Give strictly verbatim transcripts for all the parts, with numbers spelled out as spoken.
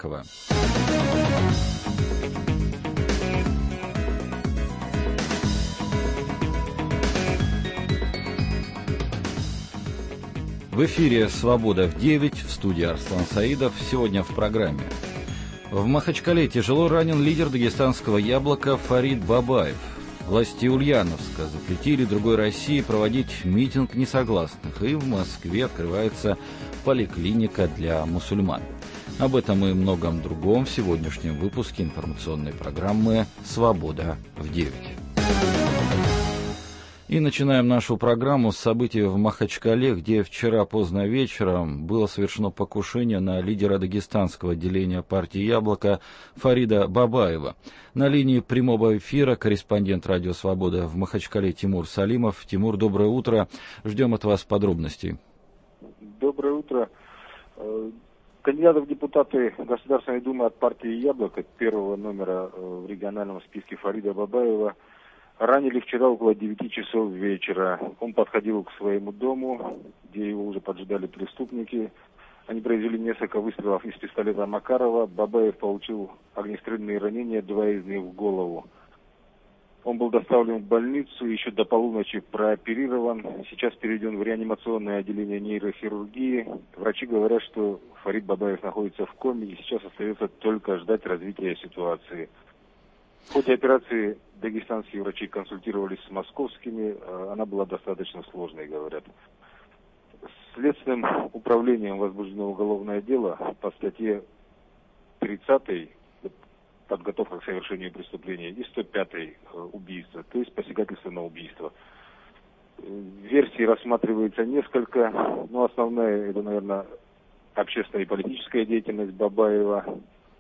Яблокова. В эфире «Свобода в девять», в студии Арслан Саидов. Сегодня в программе. В Махачкале тяжело ранен лидер дагестанского «Яблока» Фарид Бабаев. Власти Ульяновска запретили другой России проводить митинг несогласных, и в Москве открывается поликлиника для мусульман. Об этом и многом другом в сегодняшнем выпуске информационной программы «Свобода в девять». И начинаем нашу программу с событий в Махачкале, где вчера поздно вечером было совершено покушение на лидера дагестанского отделения партии «Яблоко» Фарида Бабаева. На линии прямого эфира корреспондент «Радио Свобода» в Махачкале Тимур Салимов. Тимур, доброе утро. Ждем от вас подробностей. Доброе утро. Кандидата в депутаты Государственной Думы от партии «Яблоко» первого номера в региональном списке Фарида Бабаева ранили вчера около девяти часов вечера. Он подходил к своему дому, где его уже поджидали преступники. Они произвели несколько выстрелов из пистолета Макарова. Бабаев получил огнестрельные ранения, два из них в голову. Он был доставлен в больницу, еще до полуночи прооперирован. Сейчас переведен в реанимационное отделение нейрохирургии. Врачи говорят, что Фарид Бабаев находится в коме, и сейчас остается только ждать развития ситуации. В ходе операции дагестанские врачи консультировались с московскими, она была достаточно сложной, говорят. Следственным управлением возбуждено уголовное дело по статье тридцатой «Подготовка к совершению преступления» и сто пятой «Убийство», то есть посягательство на убийство. Версий рассматривается несколько, но основная это, наверное, общественная и политическая деятельность Бабаева.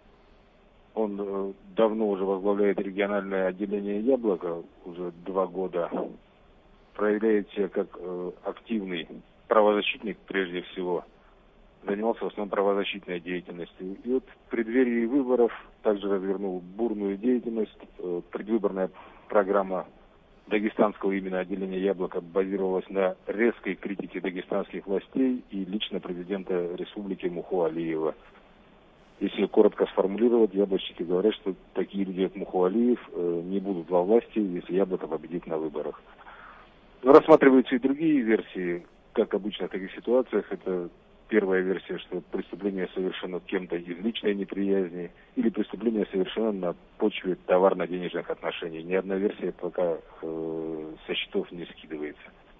Он э, давно уже возглавляет региональное отделение «Яблоко», уже два года. Проявляет себя как э, активный правозащитник прежде всего. Занимался в основном правозащитной деятельностью. И вот в преддверии выборов также развернул бурную деятельность. Э, предвыборная программа дагестанского именно отделения «Яблоко» базировалась на резкой критике дагестанских властей и лично президента республики Муху Алиева. Если коротко сформулировать, яблочники говорят, что такие люди, как Муху Алиев, э, не будут во власти, если «Яблоко» победит на выборах. Но рассматриваются и другие версии, как обычно в таких ситуациях. Это первая версия, что преступление совершено кем-то из личной неприязни, или преступление совершено на почве товарно-денежных отношений. Ни одна версия пока э, со счетов не скидывается.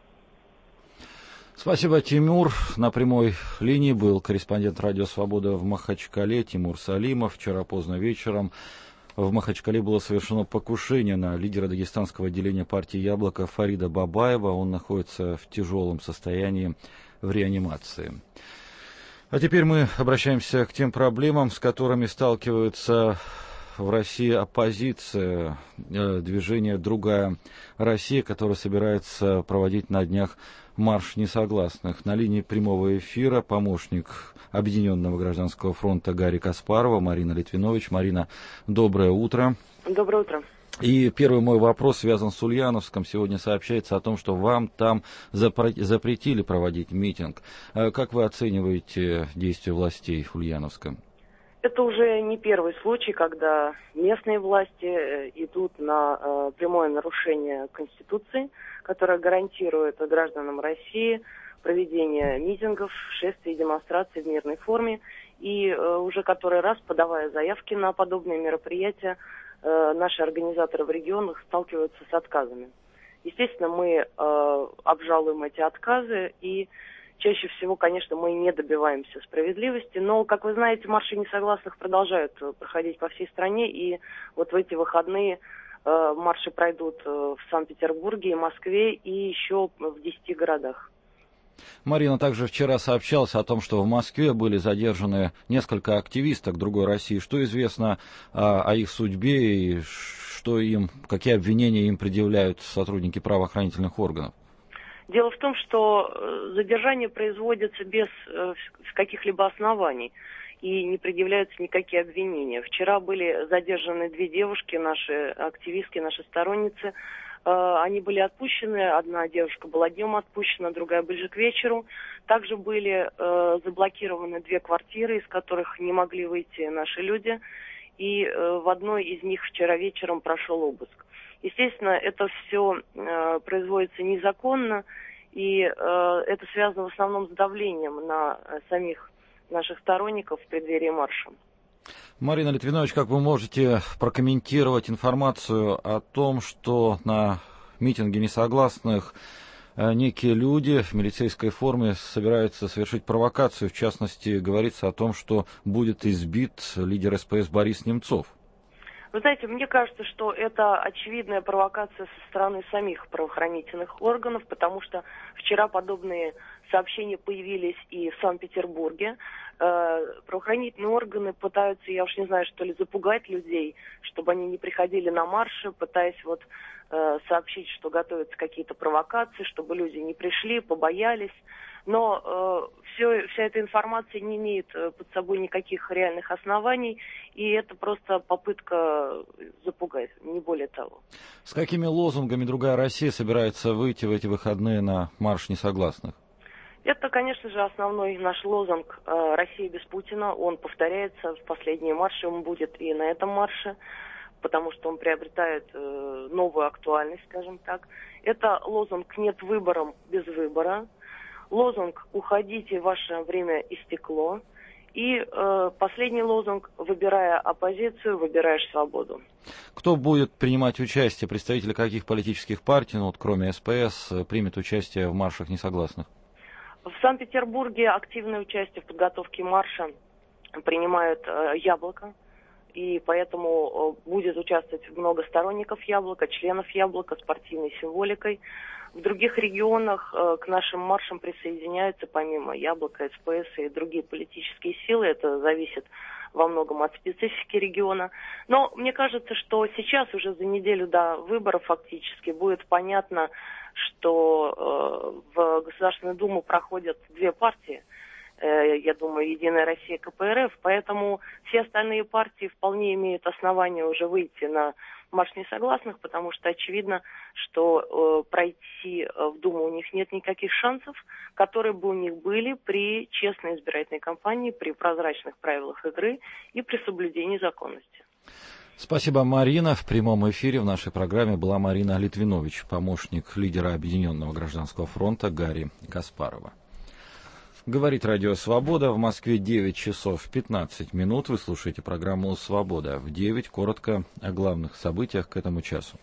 Спасибо, Тимур. На прямой линии был корреспондент «Радио Свобода» в Махачкале Тимур Салимов. Вчера поздно вечером в Махачкале было совершено покушение на лидера дагестанского отделения партии «Яблоко» Фарида Бабаева. Он находится в тяжелом состоянии в реанимации. А теперь мы обращаемся к тем проблемам, с которыми сталкиваются в России оппозиция, движение «Другая Россия», которое собирается проводить на днях марш несогласных. На линии прямого эфира помощник Объединенного гражданского фронта Гарри Каспарова, Марина Литвинович. Марина, доброе утро. Доброе утро. И первый мой вопрос связан с Ульяновском. Сегодня сообщается о том, что вам там запретили проводить митинг. Как вы оцениваете действия властей Ульяновска? Это уже не первый случай, когда местные власти идут на э, прямое нарушение Конституции, которая гарантирует гражданам России проведение митингов, шествий и демонстраций в мирной форме. И э, уже который раз, подавая заявки на подобные мероприятия, э, наши организаторы в регионах сталкиваются с отказами. Естественно, мы э, обжалуем эти отказы, и чаще всего, конечно, мы не добиваемся справедливости, но, как вы знаете, марши несогласных продолжают проходить по всей стране, и вот в эти выходные э, марши пройдут в Санкт-Петербурге и Москве, и еще в десяти городах. Марина, также вчера сообщалось о том, что в Москве были задержаны несколько активисток другой России. Что известно о, о их судьбе и что им, какие обвинения им предъявляют сотрудники правоохранительных органов? Дело в том, что задержание производится без э, каких-либо оснований и не предъявляются никакие обвинения. Вчера были задержаны две девушки, наши активистки, наши сторонницы, Они были отпущены, одна девушка была днем отпущена, другая ближе к вечеру. Также были заблокированы две квартиры, из которых не могли выйти наши люди. И в одной из них вчера вечером прошел обыск. Естественно, это все производится незаконно, и это связано в основном с давлением на самих наших сторонников в преддверии марша. Марина Литвинович, как вы можете прокомментировать информацию о том, что на митинге несогласных некие люди в милицейской форме собираются совершить провокацию? В частности, говорится о том, что будет избит лидер эс пэ эс Борис Немцов. Вы знаете, мне кажется, что это очевидная провокация со стороны самих правоохранительных органов, потому что вчера подобные сообщения появились и в Санкт-Петербурге. Правоохранительные органы пытаются, я уж не знаю, что ли, запугать людей, чтобы они не приходили на марши, пытаясь вот сообщить, что готовятся какие-то провокации, чтобы люди не пришли, побоялись. Но э, все, вся эта информация не имеет под собой никаких реальных оснований, и это просто попытка запугать, не более того. С какими лозунгами «Другая Россия» собирается выйти в эти выходные на марш несогласных? Это, конечно же, основной наш лозунг э, «Россия без Путина». Он повторяется в последние марши, он будет и на этом марше, потому что он приобретает э, новую актуальность, скажем так. Это лозунг «Нет выборам без выбора». Лозунг «Уходите, ваше время истекло». И э, последний лозунг «Выбирая оппозицию, выбираешь свободу». Кто будет принимать участие? Представители каких политических партий, ну вот кроме эс пэ эс, примет участие в маршах несогласных? В Санкт-Петербурге активное участие в подготовке марша принимает э, «Яблоко». И поэтому э, будет участвовать много сторонников «Яблока», членов «Яблока» с партийной символикой. В других регионах э, к нашим маршам присоединяются помимо «Яблока», эс пэ эс и другие политические силы. Это зависит во многом от специфики региона. Но мне кажется, что сейчас уже за неделю до выборов фактически будет понятно, что э, в Государственную Думу проходят две партии. Э, я думаю, «Единая Россия», ка пэ эр эф. Поэтому все остальные партии вполне имеют основания уже выйти на марш несогласных, потому что очевидно, что э, пройти в Думу у них нет никаких шансов, которые бы у них были при честной избирательной кампании, при прозрачных правилах игры и при соблюдении законности. Спасибо, Марина. В прямом эфире в нашей программе была Марина Литвинович, помощник лидера Объединенного гражданского фронта Гарри Каспарова. Говорит Радио Свобода. В Москве девять часов пятнадцать минут. Вы слушаете программу «Свобода». В девять коротко о главных событиях к этому часу.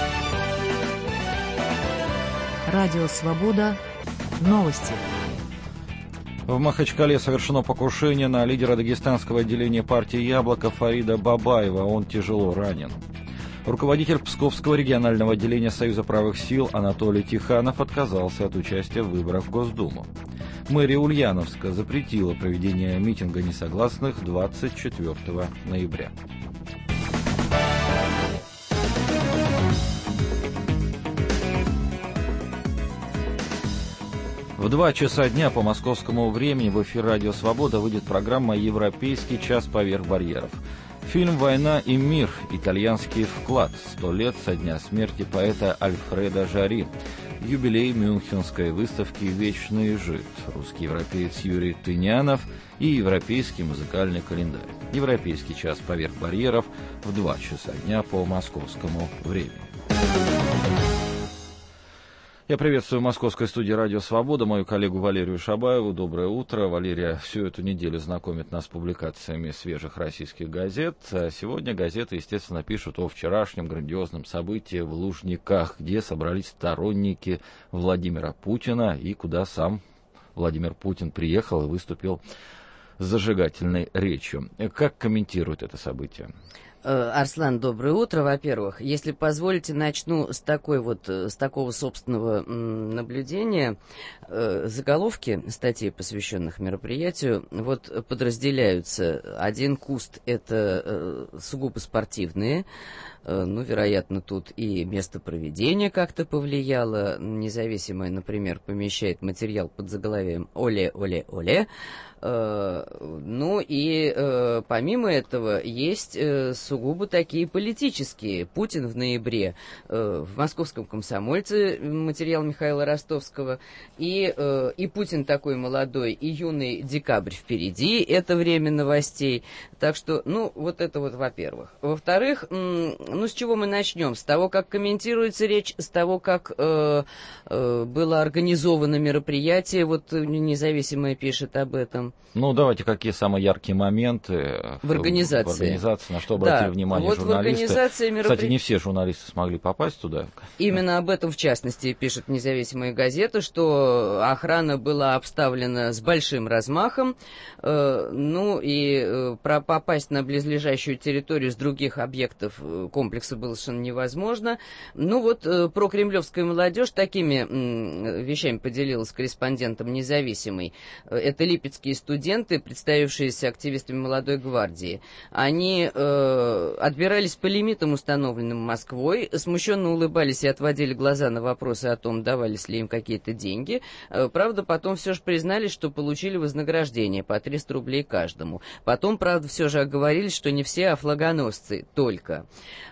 Радио Свобода. Новости. В Махачкале совершено покушение на лидера дагестанского отделения партии «Яблоко» Фарида Бабаева. Он тяжело ранен. Руководитель Псковского регионального отделения Союза правых сил Анатолий Тиханов отказался от участия в выборах в Госдуму. Мэрия Ульяновска запретила проведение митинга несогласных двадцать четвёртого ноября. В два часа дня по московскому времени в эфир Радио Свобода выйдет программа «Европейский час поверх барьеров». Фильм «Война и мир. Итальянский вклад. Сто лет со дня смерти поэта Альфредо Жари». Юбилей Мюнхенской выставки «Вечный жид». Русский европеец Юрий Тынянов и европейский музыкальный календарь. «Европейский час поверх барьеров» в два часа дня по московскому времени. Я приветствую в московской студии «Радио Свобода» мою коллегу Валерию Шабаеву. Доброе утро. Валерия всю эту неделю знакомит нас с публикациями свежих российских газет. А сегодня газеты, естественно, пишут о вчерашнем грандиозном событии в Лужниках, где собрались сторонники Владимира Путина и куда сам Владимир Путин приехал и выступил с зажигательной речью. Как комментирует это событие? Арслан, доброе утро. Во-первых, если позволите, начну с такой вот, с такого собственного наблюдения. Заголовки статей, посвященных мероприятию, вот подразделяются. Один куст — это сугубо спортивные. Ну, вероятно, тут и место проведения как-то повлияло. Независимое, например, помещает материал под заголовием «Оле, оле, оле». Ну и помимо этого есть сугубо сугубо такие политические. Путин в ноябре э, в «Московском комсомольце», материал Михаила Ростовского, и, э, и Путин такой молодой, и юный, декабрь впереди, это время новостей. Так что, ну, вот это вот, во-первых. Во-вторых, м- ну, с чего мы начнем? С того, как комментируется речь, с того, как э, э, было организовано мероприятие, вот «Независимое» пишет об этом. Ну, давайте, какие самые яркие моменты в организации, в организации на что обратили да, внимание вот журналисты. Меропри... Кстати, не все журналисты смогли попасть туда. Именно об этом, в частности, пишет «Независимая газета», что охрана была обставлена с большим размахом, э, ну и э, про попасть на близлежащую территорию с других объектов комплекса было совершенно невозможно. Ну вот э, прокремлевская молодежь такими м, вещами поделилась с корреспондентом «Независимой». Это липецкие студенты, представившиеся активистами «Молодой гвардии». Они э, отбирались по лимитам, установленным Москвой, смущенно улыбались и отводили глаза на вопросы о том, давались ли им какие-то деньги. Э, правда, потом все же признались, что получили вознаграждение по триста рублей каждому. Потом, правда, все же оговорились, что не все, а флагоносцы только.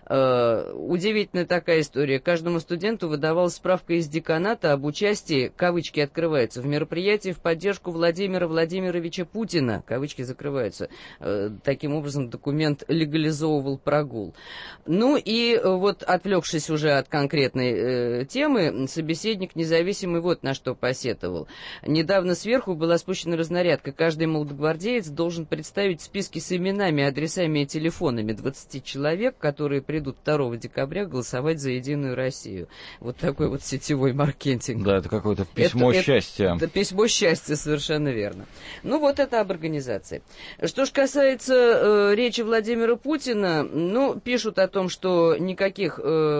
Э, удивительная такая история. Каждому студенту выдавалась справка из деканата об участии, кавычки открываются, в мероприятии в поддержку Владимира Владимировича Путина, кавычки закрываются. Э, таким образом, документ легализовывал прогул. Ну и вот, отвлекшись уже от конкретной э, темы, собеседник «Независимый» вот на что посетовал. Недавно сверху была спущена разнарядка. Каждый молодогвардеец должен представить списки с именами, адресами и телефонами двадцати человек, которые придут второго декабря голосовать за «Единую Россию». Вот такой вот сетевой маркетинг. Да, это какое-то письмо это, счастья. Это, это письмо счастья, совершенно верно. Ну вот это об организации. Что ж касается э, речи Владимира Путина, ну, пишут о том, что никаких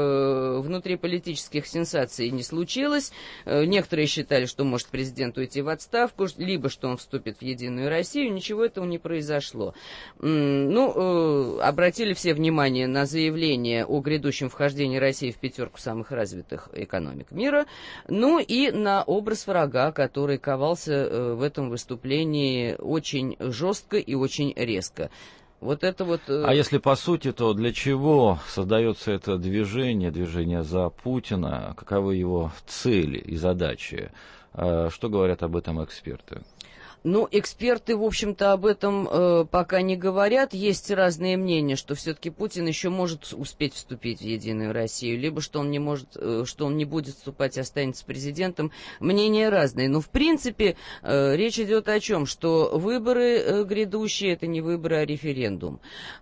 э, внутриполитических сенсаций не случилось. Э, некоторые считали, что может президент уйти в отставку, либо что он вступит в «Единую Россию». Ничего этого не произошло. М, ну, э, обратили все внимание на заявление о грядущем вхождении России в пятерку самых развитых экономик мира, ну и на образ врага, который ковался э, в этом выступлении очень жестко и очень резко. Вот это вот... А если по сути, то для чего создается это движение, движение за Путина? Каковы его цели и задачи? Что говорят об этом эксперты? Ну, эксперты, в общем-то, об этом э, пока не говорят. Есть разные мнения, что все-таки Путин еще может успеть вступить в «Единую Россию», либо что он не может, э, что он не будет вступать и останется президентом. Мнения разные. Но, в принципе, э, речь идет о чем? Что выборы э, грядущие — это не выборы, а референдум.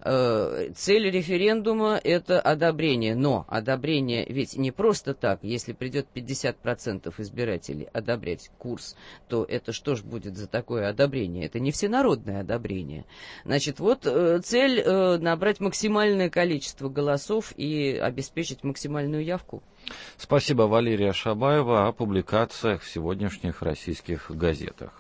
Э, цель референдума — это одобрение. Но одобрение ведь не просто так. Если придет пятьдесят процентов избирателей одобрять курс, то это что ж будет за такое одобрение? Это не всенародное одобрение. Значит, вот э, цель э, набрать максимальное количество голосов и обеспечить максимальную явку. Спасибо, Валерия Шабаева, о публикациях в сегодняшних российских газетах.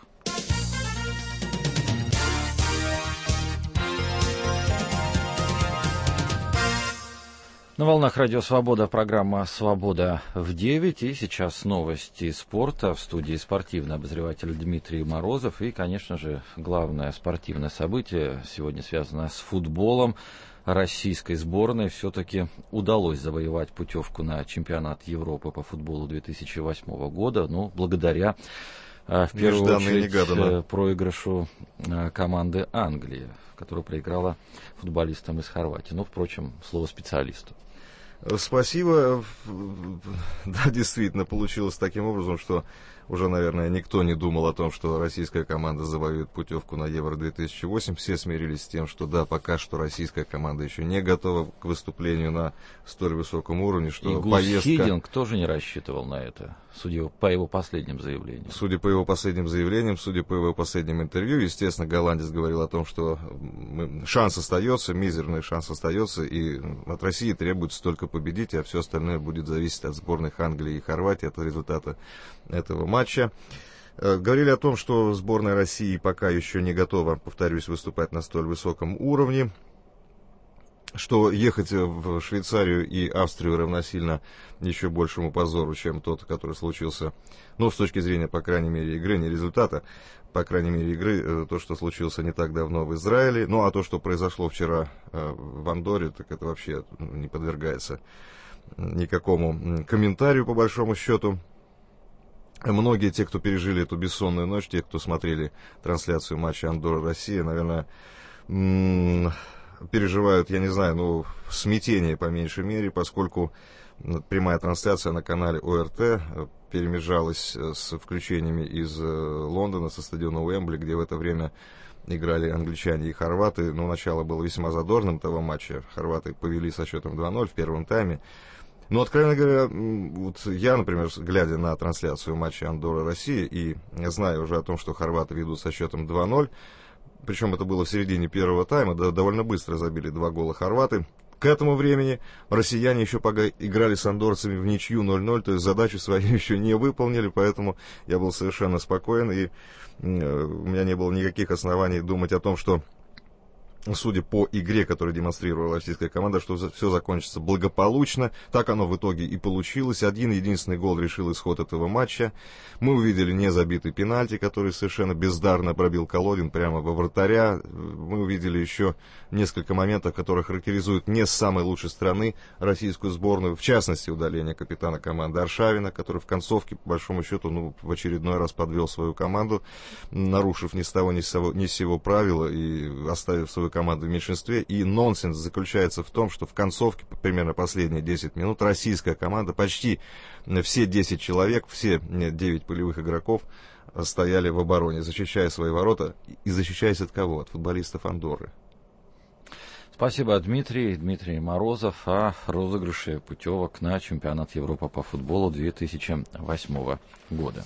На волнах Радио Свобода программа «Свобода в девять». И сейчас новости спорта. В студии спортивный обозреватель Дмитрий Морозов. И, конечно же, главное спортивное событие сегодня связано с футболом. Российской сборной все-таки удалось завоевать путевку на чемпионат Европы по футболу две тысячи восьмого года. Ну, благодаря, в первую очередь, проигрышу команды Англии, которая проиграла футболистам из Хорватии. Ну, впрочем, слово специалисту. Спасибо. Да, действительно, получилось таким образом, что уже, наверное, никто не думал о том, что российская команда завоюет путевку на Евро две тысячи восемь. Все смирились с тем, что да, пока что российская команда еще не готова к выступлению на столь высоком уровне, что и поездка... Хидинг тоже не рассчитывал на это, судя по его последним заявлениям. Судя по его последним заявлениям, судя по его последним интервью, естественно, голландец говорил о том, что шанс остается, мизерный шанс остается, и от России требуется только победить, а все остальное будет зависеть от сборных Англии и Хорватии, от результата этого матча. Говорили о том, что сборная России пока еще не готова, повторюсь, выступать на столь высоком уровне. что ехать в Швейцарию и Австрию равносильно еще большему позору, чем тот, который случился, ну, с точки зрения, по крайней мере, игры, не результата, по крайней мере, игры, то, что случилось не так давно в Израиле, ну, а то, что произошло вчера в Андорре, так это вообще не подвергается никакому комментарию, по большому счету. Многие те, кто пережили эту бессонную ночь, те, кто смотрели трансляцию матча Андорра-Россия, наверное, переживают, я не знаю, ну, смятение по меньшей мере, поскольку прямая трансляция на канале ОРТ перемежалась с включениями из Лондона, со стадиона Уэмбли, где в это время играли англичане и хорваты. Но начало было весьма задорным того матча. Хорваты повели со счетом два ноль в первом тайме. Но, откровенно говоря, вот я, например, глядя на трансляцию матча Андорра-Россия и зная уже о том, что хорваты ведут со счетом два ноль, причем это было в середине первого тайма, да, довольно быстро забили два гола хорваты. К этому времени россияне еще пока играли с андорцами в ничью ноль ноль, то есть задачу свою еще не выполнили, поэтому я был совершенно спокоен, и у меня не было никаких оснований думать о том, что, судя по игре, которую демонстрировала российская команда, что все закончится благополучно. Так оно в итоге и получилось. Один единственный гол решил исход этого матча. Мы увидели незабитый пенальти, который совершенно бездарно пробил Колодин прямо во вратаря. Мы увидели еще несколько моментов, которые характеризуют не с самой лучшей стороны российскую сборную. В частности, удаление капитана команды Аршавина, который в концовке, по большому счету, ну, в очередной раз подвел свою команду, нарушив ни с того ни с сего, ни с сего правила и оставив свою команду в меньшинстве. И нонсенс заключается в том, что в концовке, примерно последние десять минут, российская команда, почти все десять человек, все девять полевых игроков стояли в обороне, защищая свои ворота. И защищаясь от кого? От футболистов Андорры. Спасибо, Дмитрий. Дмитрий Морозов о розыгрыше путевок на чемпионат Европы по футболу две тысячи восьмого года.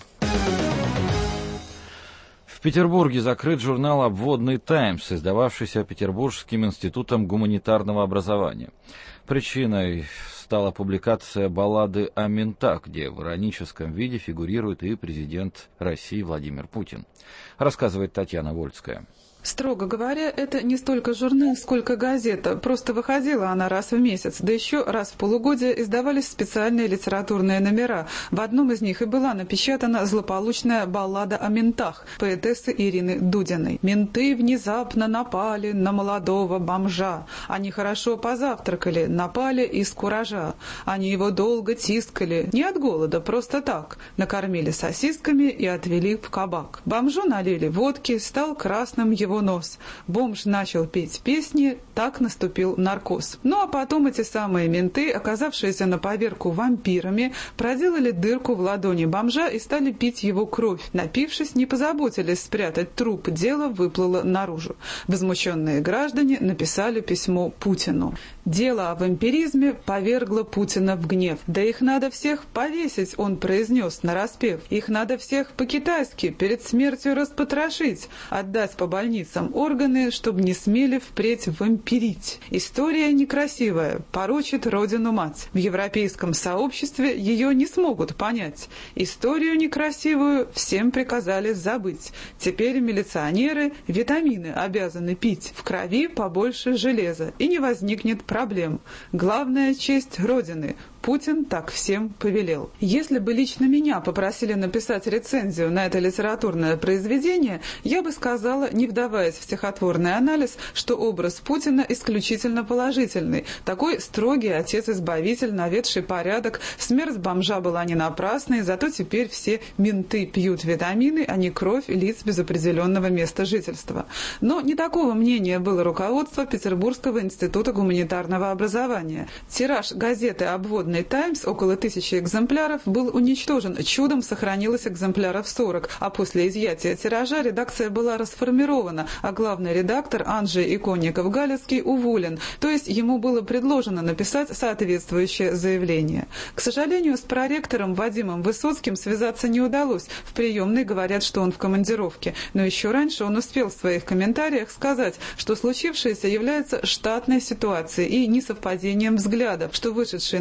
В Петербурге закрыт журнал «Обводный Таймс», издававшийся Петербургским институтом гуманитарного образования. Причиной стала публикация баллады о ментах, где в ироническом виде фигурирует и президент России Владимир Путин. Рассказывает Татьяна Вольская. Строго говоря, это не столько журнал, сколько газета. Просто выходила она раз в месяц, да еще раз в полугодие издавались специальные литературные номера. В одном из них и была напечатана злополучная баллада о ментах поэтессы Ирины Дудиной. «Менты внезапно напали на молодого бомжа. Они хорошо позавтракали, напали из куража. Они его долго тискали, не от голода, просто так. Накормили сосисками и отвели в кабак. Бомжу налили водки, стал красным его нос. Бомж начал петь песни, так наступил наркоз. Ну а потом эти самые менты, оказавшиеся на поверку вампирами, проделали дырку в ладони бомжа и стали пить его кровь. Напившись, не позаботились спрятать труп, дело выплыло наружу. Возмущенные граждане написали письмо Путину. Дело о вампиризме повергло Путина в гнев. «Да их надо всех повесить», — он произнес нараспев. «Их надо всех по-китайски перед смертью распотрошить, отдать по больницам органы, чтобы не смели впредь вампирить. История некрасивая, порочит родину-мать. В европейском сообществе ее не смогут понять. Историю некрасивую всем приказали забыть. Теперь милиционеры витамины обязаны пить. В крови побольше железа, и не возникнет проблем. Главная честь Родины. Путин так всем повелел». Если бы лично меня попросили написать рецензию на это литературное произведение, я бы сказала, не вдаваясь в стихотворный анализ, что образ Путина исключительно положительный. Такой строгий отец-избавитель, наведший порядок. Смерть бомжа была не напрасной, зато теперь все менты пьют витамины, а не кровь лиц без определенного места жительства. Но не такого мнения было руководство Петербургского института гуманитарного образования. Тираж газеты «Обводный Таймс», около тысячи экземпляров, был уничтожен. Чудом сохранилось экземпляров сорок, а после изъятия тиража редакция была расформирована, а главный редактор Анджей Иконников-Галицкий уволен, то есть ему было предложено написать соответствующее заявление. К сожалению, с проректором Вадимом Высоцким связаться не удалось. В приемной говорят, что он в командировке, но еще раньше он успел в своих комментариях сказать, что случившееся является штатной ситуацией и несовпадением взглядов, что вышедшие номера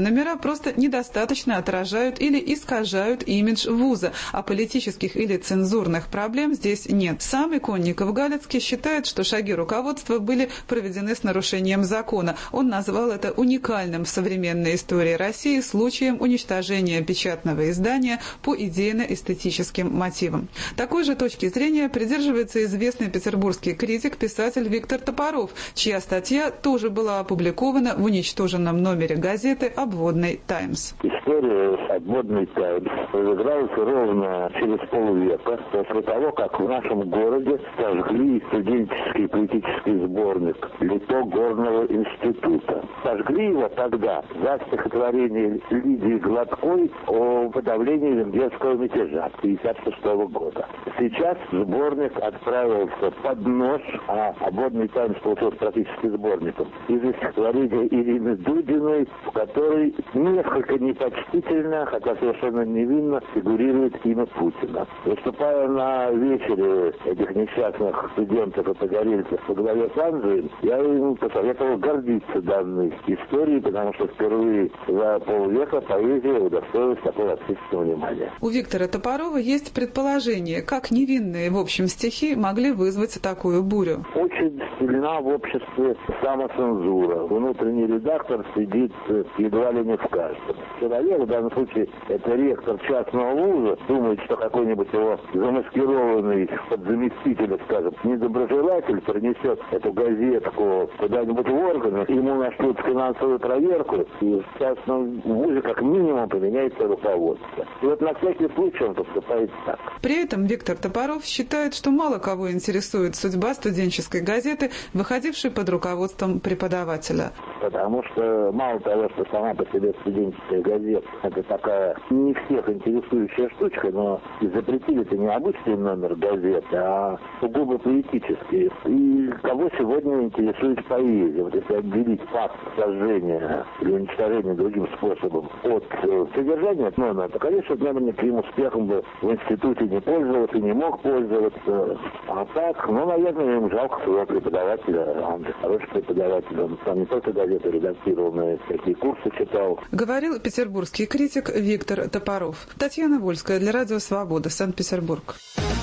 просто недостаточно отражают или искажают имидж вуза, а политических или цензурных проблем здесь нет. Сам Иконников Галицкий считает, что шаги руководства были проведены с нарушением закона. Он назвал это уникальным в современной истории России случаем уничтожения печатного издания по идейно-эстетическим мотивам. Такой же точки зрения придерживается известный петербургский критик, писатель Виктор Топоров, чья статья тоже была опубликована в уничтоженном номере газеты «Обводный Таймс». История «Обводный Таймс» разыгралась ровно через полвека после того, как в нашем городе сожгли студенческий политический сборник «Лито горного института». Сожгли его тогда за стихотворение Лидии Гладкой о подавлении венгерского мятежа тысяча девятьсот пятьдесят шестого года. Сейчас сборник отправился под нож, а «Обводный Таймс» получился практически сборником из-за стихотворения Ирины Дудиной, в которой несколько непочтительно, хотя совершенно невинно, фигурирует имя Путина. Выступая на вечере этих несчастных студентов и погорельцев во главе с Анджием, я им посоветовал гордиться данной историей, потому что впервые за полвека поэзия удостоилась такого общественного внимания. У Виктора Топорова есть предположение, как невинные в общем стихи могли вызвать такую бурю. Очень сильна в обществе самоцензура. Внутренний редактор сидит едва ли не в каждом. Человек, в данном случае это ректор частного вуза, думает, что какой-нибудь его замаскированный под заместителя, скажем, недоброжелатель принесет эту газетку куда-нибудь в органы, ему нашлют финансовую проверку, и в частном вузе как минимум поменяется руководство. И вот на всякий случай он поступает так. При этом Виктор Топоров считает, что мало кого интересует судьба студенческой газеты, выходившей под руководством преподавателя. Потому что мало того, что сама по себе студенческая газета — это такая не всех интересующая штучка, но запретили-то не обычный номер газеты, а сугубо поэтический. И кого сегодня интересует поэзия? Вот если отделить факт сожжения или уничтожения другим способом от э, содержания номера, то, конечно, номер никаким успехом бы в институте не пользовался, не мог пользоваться. А так, ну, наверное, им жалко своего преподавателя. Он же хороший преподаватель. Он сам не только газету редактировал, но и всякие курсы читал. Говорил петербургский критик Виктор Топоров. Татьяна Вольская для Радио Свобода, Санкт-Петербург.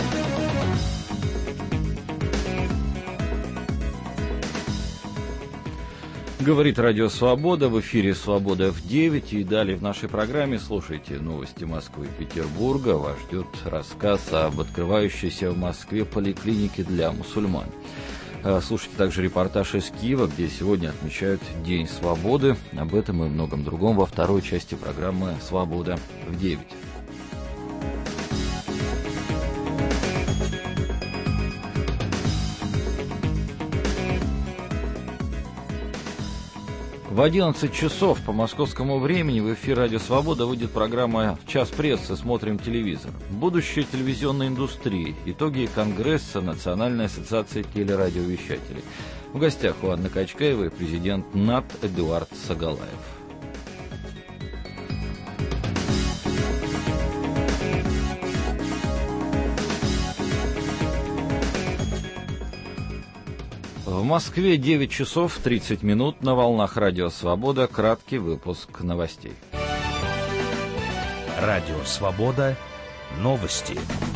Говорит Радио Свобода, в эфире «Свобода в девять». И далее в нашей программе слушайте новости Москвы и Петербурга. Вас ждет рассказ об открывающейся в Москве поликлинике для мусульман. Слушайте также репортаж из Киева, где сегодня отмечают День свободы. Об этом и многом другом во второй части программы «Свобода в девять». В одиннадцать часов по московскому времени в эфир «Радио Свобода» выйдет программа «Час прессы. Смотрим телевизор». Будущее телевизионной индустрии. Итоги Конгресса Национальной ассоциации телерадиовещателей. В гостях у Анны Качкаевой президент НАТ Эдуард Сагалаев. В Москве девять часов тридцать минут, на волнах Радио Свобода. Краткий выпуск новостей. Радио Свобода. Новости.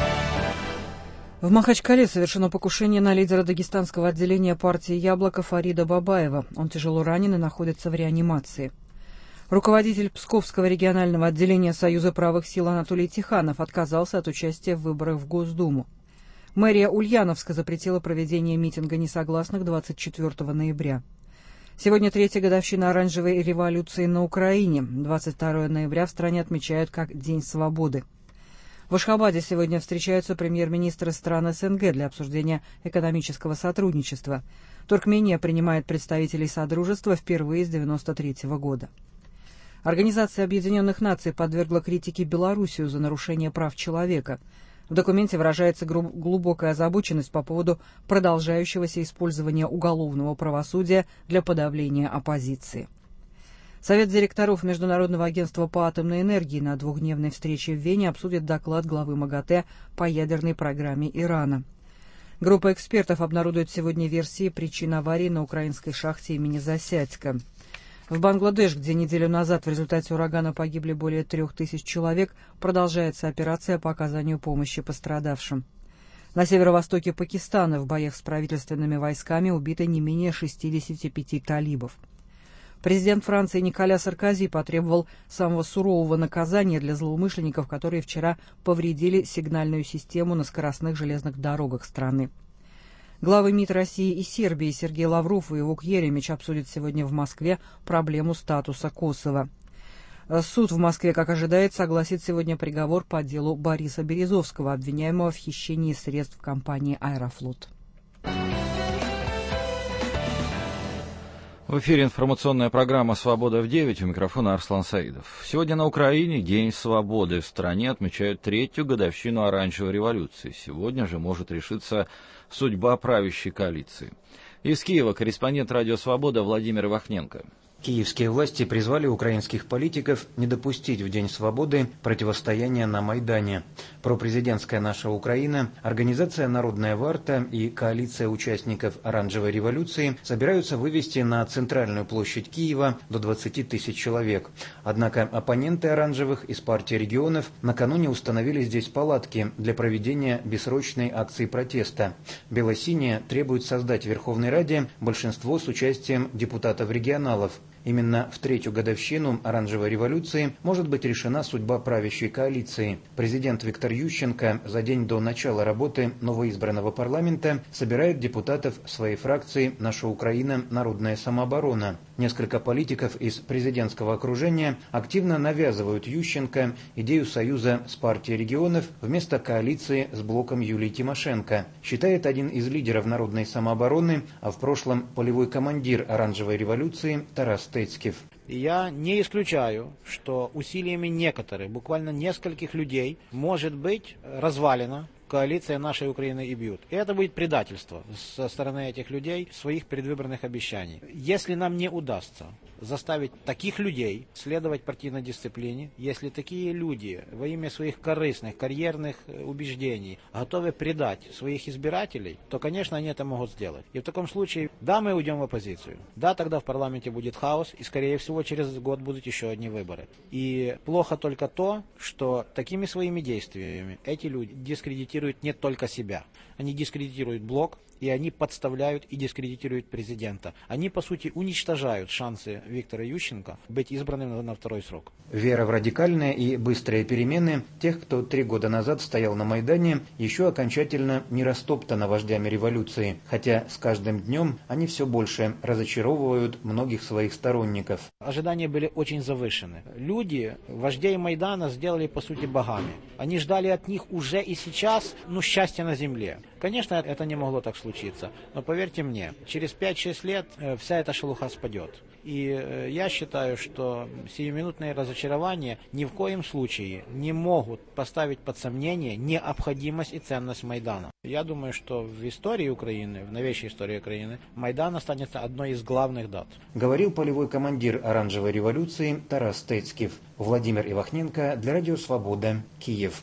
В Махачкале совершено покушение на лидера дагестанского отделения партии «Яблоко» Фарида Бабаева. Он тяжело ранен и находится в реанимации. Руководитель Псковского регионального отделения Союза правых сил Анатолий Тиханов отказался от участия в выборах в Госдуму. Мэрия Ульяновска запретила проведение митинга несогласных двадцать четвёртого ноября. Сегодня третья годовщина оранжевой революции на Украине. двадцать второго ноября в стране отмечают как День свободы. В Ашхабаде сегодня встречаются премьер-министры стран СНГ для обсуждения экономического сотрудничества. Туркмения принимает представителей Содружества впервые с девяносто третьего года. Организация Объединенных Наций подвергла критике Белоруссию за нарушение прав человека. В документе выражается глубокая озабоченность по поводу продолжающегося использования уголовного правосудия для подавления оппозиции. Совет директоров Международного агентства по атомной энергии на двухдневной встрече в Вене обсудит доклад главы МАГАТЭ по ядерной программе Ирана. Группа экспертов обнародует сегодня версии причин аварии на украинской шахте имени Засядько. В Бангладеш, где неделю назад в результате урагана погибли более трех тысяч человек, продолжается операция по оказанию помощи пострадавшим. На северо-востоке Пакистана в боях с правительственными войсками убито не менее шестидесяти пяти талибов. Президент Франции Николя Саркози потребовал самого сурового наказания для злоумышленников, которые вчера повредили сигнальную систему на скоростных железных дорогах страны. Главы МИД России и Сербии Сергей Лавров и Вук Еремич обсудят сегодня в Москве проблему статуса Косово. Суд в Москве, как ожидается, огласит сегодня приговор по делу Бориса Березовского, обвиняемого в хищении средств компании «Аэрофлот». В эфире информационная программа «Свобода в девять». У микрофона Арслан Саидов. Сегодня на Украине День свободы. В стране отмечают третью годовщину Оранжевой революции. Сегодня же может решиться судьба правящей коалиции. Из Киева корреспондент «Радио Свобода» Владимир Вахненко. Киевские власти призвали украинских политиков не допустить в День свободы противостояния на Майдане. Пропрезидентская «Наша Украина», Организация «Народная варта» и коалиция участников Оранжевой революции собираются вывести на центральную площадь Киева до двадцати тысяч человек. Однако оппоненты оранжевых из партии регионов накануне установили здесь палатки для проведения бессрочной акции протеста. Белосиние требует создать в Верховной Раде большинство с участием депутатов-регионалов. Именно в третью годовщину Оранжевой революции может быть решена судьба правящей коалиции. Президент Виктор Ющенко за день до начала работы новоизбранного парламента собирает депутатов своей фракции «Наша Украина. Народная самооборона». Несколько политиков из президентского окружения активно навязывают Ющенко идею союза с партией регионов вместо коалиции с блоком Юлии Тимошенко, считает один из лидеров народной самообороны, а в прошлом полевой командир Оранжевой революции Тарас Тецкев. Я не исключаю, что усилиями некоторых, буквально нескольких людей, может быть развалена коалиция «Нашей Украины» и «Бьют». И это будет предательство со стороны этих людей своих предвыборных обещаний. Если нам не удастся заставить таких людей следовать партийной дисциплине, если такие люди во имя своих корыстных, карьерных убеждений готовы предать своих избирателей, то, конечно, они это могут сделать. И в таком случае, да, мы уйдем в оппозицию. Да, тогда в парламенте будет хаос, и, скорее всего, через год будут еще одни выборы. И плохо только то, что такими своими действиями эти люди дискредитируют не только себя. Они дискредитируют блок, и они подставляют и дискредитируют президента. Они, по сути, уничтожают шансы Виктора Ющенко быть избранным на второй срок. Вера в радикальные и быстрые перемены тех, кто три года назад стоял на Майдане, еще окончательно не растоптана вождями революции, хотя с каждым днем они все больше разочаровывают многих своих сторонников. Ожидания были очень завышены. Люди, вождей Майдана, сделали, по сути, богами. Они ждали от них уже и сейчас, ну, счастья на земле. Конечно, это не могло так случиться, но поверьте мне, через пять-шесть лет вся эта шелуха спадет. И я считаю, что сиюминутные разочарования ни в коем случае не могут поставить под сомнение необходимость и ценность Майдана. Я думаю, что в истории Украины, в новейшей истории Украины, Майдан останется одной из главных дат. Говорил полевой командир Оранжевой революции Тарас Тецкев. Владимир Ивахненко для Радио Свобода, Киев.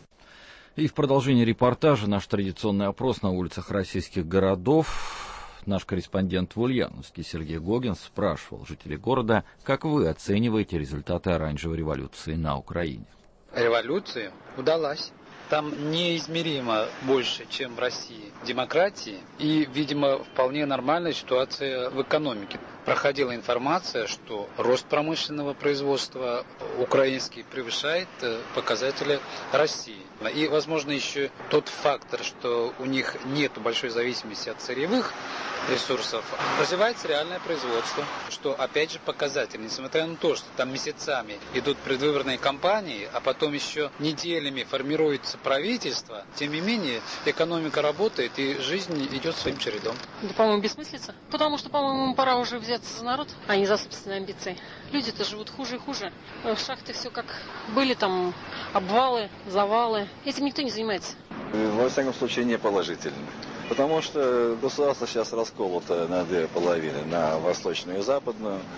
И в продолжении репортажа наш традиционный опрос на улицах российских городов. Наш корреспондент в Ульяновске Сергей Гогин спрашивал жителей города, как вы оцениваете результаты Оранжевой революции на Украине. Революция удалась. Там неизмеримо больше, чем в России, демократии и, видимо, вполне нормальная ситуация в экономике. Проходила информация, что рост промышленного производства украинский превышает показатели России. И, возможно, еще тот фактор, что у них нет большой зависимости от сырьевых ресурсов, развивается реальное производство, что, опять же, показатель. Несмотря на то, что там месяцами идут предвыборные кампании, а потом еще неделями формируется правительство, тем не менее, экономика работает и жизнь идет своим чередом. Да, по-моему, бессмыслица. Потому что, по-моему, пора уже взяться за народ, а не за собственные амбиции. Люди-то живут хуже и хуже. В шахты все как были, там обвалы, завалы. Этим никто не занимается. Во всяком случае, не положительно. Потому что государство сейчас расколото на две половины, на восточную и западную.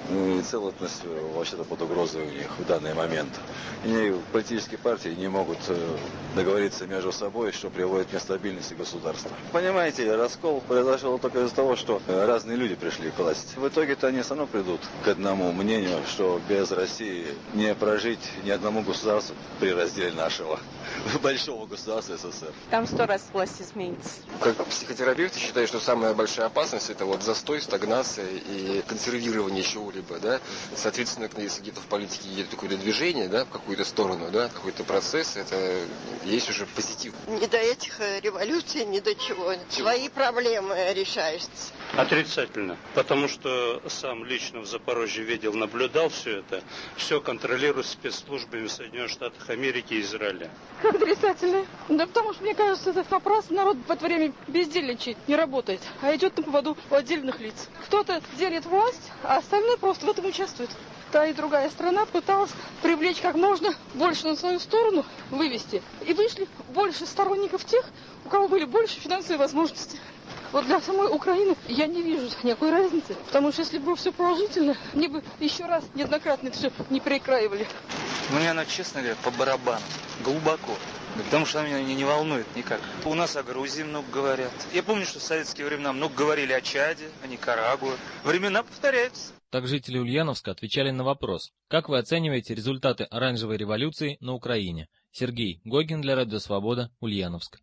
и целостность вообще-то под угрозой у них в данный момент. И политические партии не могут договориться между собой, что приводит к нестабильности государства. Понимаете, раскол произошел только из-за того, что разные люди пришли к власти. В итоге-то они все равно придут к одному мнению, что без России не прожить ни одному государству при разделе нашего большого государства СССР. Там сто раз власти сменится. Как психотерапевт считаю, что самая большая опасность это вот застой, стагнация и консервирование чего-либо, да. Соответственно, если где-то в политике идет какое-то движение, да, в какую-то сторону, да, какой-то процесс, это есть уже позитив. Не до этих революций, ни до чего. Свои проблемы решаешься. Отрицательно, потому что сам лично в Запорожье видел, наблюдал все это, все контролирует спецслужбами Соединенных Штатов Америки и Израиля. Как отрицательно? Да потому что, мне кажется, этот вопрос народ в это время бездельничает, не работает, а идет на поводу у отдельных лиц. Кто-то делит власть, а остальные просто в этом участвуют. Та и другая страна пыталась привлечь как можно больше на свою сторону, вывести. И вышли больше сторонников тех, у кого были больше финансовые возможности. Вот для самой Украины я не вижу никакой разницы, потому что если бы было все положительно, мне бы еще раз неоднократно это все не перекраивали. Мне она, честно говоря, по барабану, глубоко. Потому что она меня не, не волнует никак. У нас о Грузии много говорят. Я помню, что в советские времена много говорили о Чаде, о Никарагуа. Времена повторяются. Так жители Ульяновска отвечали на вопрос: как вы оцениваете результаты оранжевой революции на Украине? Сергей Гогин для Радио Свобода, Ульяновск.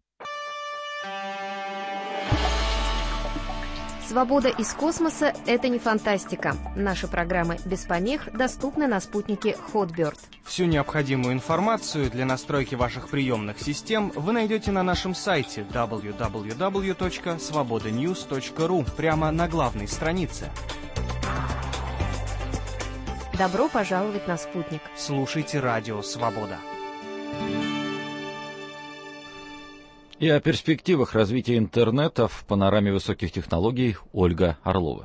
Свобода из космоса – это не фантастика. Наши программы без помех доступны на спутнике Hotbird. Всю необходимую информацию для настройки ваших приемных систем вы найдете на нашем сайте дабл ю дабл ю дабл ю точка свобода ньюс точка ру прямо на главной странице. Добро пожаловать на спутник. Слушайте Радио Свобода. И о перспективах развития интернета в панораме высоких технологий Ольга Орлова.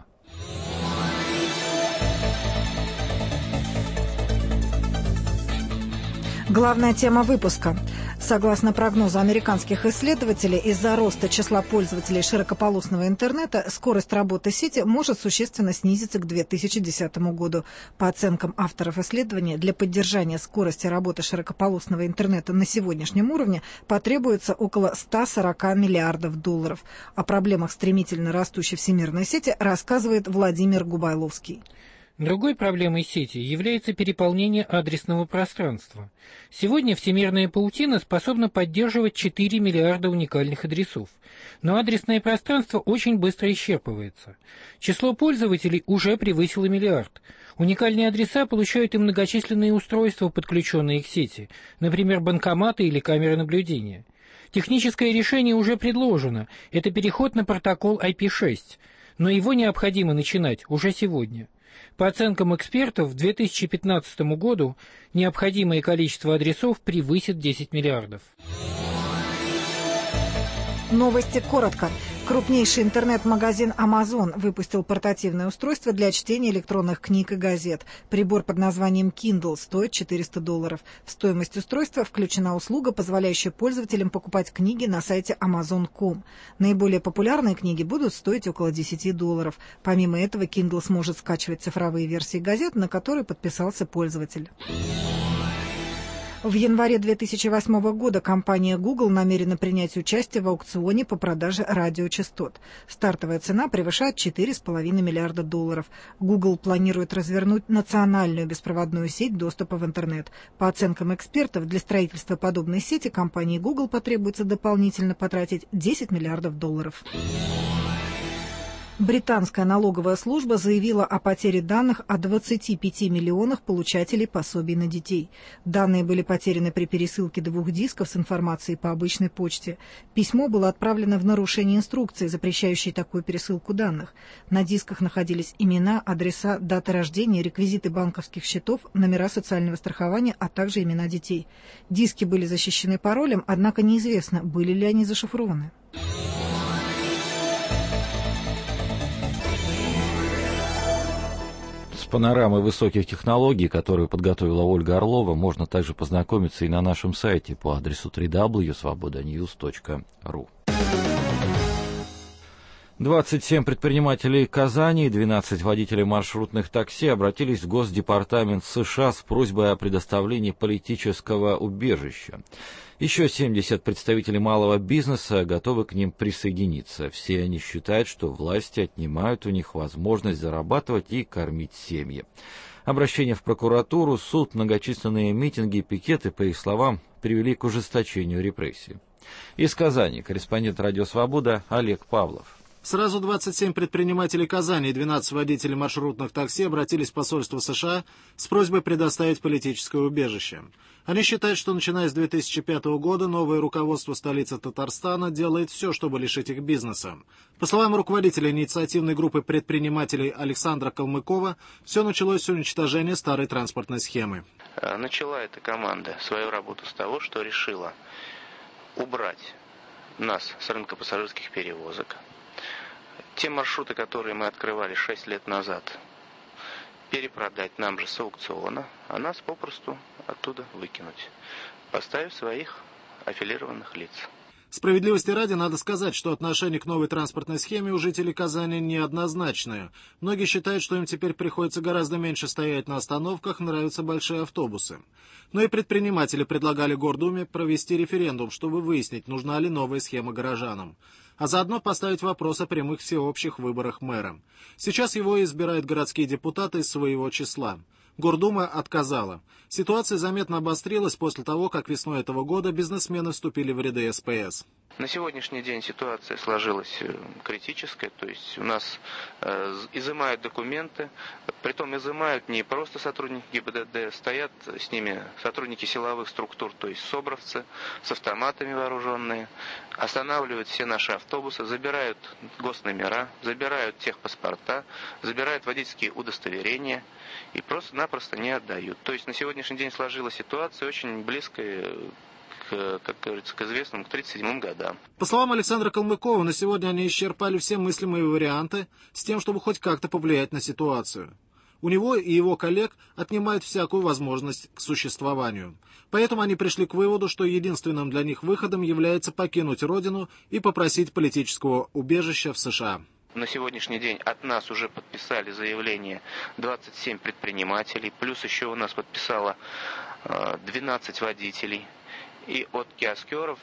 Главная тема выпуска. Согласно прогнозу американских исследователей, из-за роста числа пользователей широкополосного интернета скорость работы сети может существенно снизиться к две тысячи десятому году. По оценкам авторов исследования, для поддержания скорости работы широкополосного интернета на сегодняшнем уровне потребуется около ста сорока миллиардов долларов. О проблемах стремительно растущей всемирной сети рассказывает Владимир Губайловский. Другой проблемой сети является переполнение адресного пространства. Сегодня всемирная паутина способна поддерживать четыре миллиарда уникальных адресов, но адресное пространство очень быстро исчерпывается. Число пользователей уже превысило миллиард. Уникальные адреса получают и многочисленные устройства, подключенные к сети, например, банкоматы или камеры наблюдения. Техническое решение уже предложено – это переход на протокол ай пи шесть, но его необходимо начинать уже сегодня. По оценкам экспертов, к две тысячи пятнадцатому году необходимое количество адресов превысит десять миллиардов. Новости коротко. Крупнейший интернет-магазин Amazon выпустил портативное устройство для чтения электронных книг и газет. Прибор под названием Kindle стоит четыреста долларов. В стоимость устройства включена услуга, позволяющая пользователям покупать книги на сайте амазон точка ком. Наиболее популярные книги будут стоить около десяти долларов. Помимо этого, Kindle сможет скачивать цифровые версии газет, на которые подписался пользователь. В январе две тысячи восьмого года компания Google намерена принять участие в аукционе по продаже радиочастот. Стартовая цена превышает четыре с половиной миллиарда долларов. Google планирует развернуть национальную беспроводную сеть доступа в интернет. По оценкам экспертов, для строительства подобной сети компании Google потребуется дополнительно потратить десять миллиардов долларов. Британская налоговая служба заявила о потере данных о двадцати пяти миллионах получателей пособий на детей. Данные были потеряны при пересылке двух дисков с информацией по обычной почте. Письмо было отправлено в нарушение инструкции, запрещающей такую пересылку данных. На дисках находились имена, адреса, даты рождения, реквизиты банковских счетов, номера социального страхования, а также имена детей. Диски были защищены паролем, однако неизвестно, были ли они зашифрованы. С панорамой высоких технологий, которую подготовила Ольга Орлова, можно также познакомиться и на нашем сайте по адресу дабл ю дабл ю дабл ю точка свобода ньюс точка ру. двадцать семь предпринимателей Казани и двенадцать водителей маршрутных такси обратились в Госдепартамент США с просьбой о предоставлении политического убежища. Еще семьдесят представителей малого бизнеса готовы к ним присоединиться. Все они считают, что власти отнимают у них возможность зарабатывать и кормить семьи. Обращение в прокуратуру, суд, многочисленные митинги и пикеты, по их словам, привели к ужесточению репрессий. Из Казани корреспондент «Радио Свобода» Олег Павлов. Сразу двадцать семь предпринимателей Казани и двенадцать водителей маршрутных такси обратились в посольство США с просьбой предоставить политическое убежище. Они считают, что начиная с две тысячи пятого года новое руководство столицы Татарстана делает все, чтобы лишить их бизнеса. По словам руководителя инициативной группы предпринимателей Александра Калмыкова, все началось с уничтожения старой транспортной схемы. Начала эта команда свою работу с того, что решила убрать нас с рынка пассажирских перевозок. Те маршруты, которые мы открывали шесть лет назад, перепродать нам же с аукциона, а нас попросту оттуда выкинуть, поставив своих аффилированных лиц. Справедливости ради надо сказать, что отношение к новой транспортной схеме у жителей Казани неоднозначное. Многие считают, что им теперь приходится гораздо меньше стоять на остановках, нравятся большие автобусы. Но и предприниматели предлагали Гордуме провести референдум, чтобы выяснить, нужна ли новая схема горожанам. А заодно поставить вопрос о прямых всеобщих выборах мэра. Сейчас его избирают городские депутаты из своего числа. Гордума отказала. Ситуация заметно обострилась после того, как весной этого года бизнесмены вступили в ряды эс пэ эс. На сегодняшний день ситуация сложилась критическая, то есть у нас э, изымают документы, притом изымают не просто сотрудники гэ бэ дэ дэ, стоят с ними сотрудники силовых структур, то есть собровцы с автоматами вооруженные, останавливают все наши автобусы, забирают госномера, забирают техпаспорта, забирают водительские удостоверения и просто-напросто не отдают. То есть на сегодняшний день сложилась ситуация очень близкая к, как говорится, к известным, к тридцать седьмым годам. По словам Александра Калмыкова, на сегодня они исчерпали все мыслимые варианты с тем, чтобы хоть как-то повлиять на ситуацию. У него и его коллег отнимают всякую возможность к существованию. Поэтому они пришли к выводу, что единственным для них выходом является покинуть родину и попросить политического убежища в США. На сегодняшний день от нас уже подписали заявление двадцать семь предпринимателей, плюс еще у нас подписало двенадцать водителей. И от киоскеров,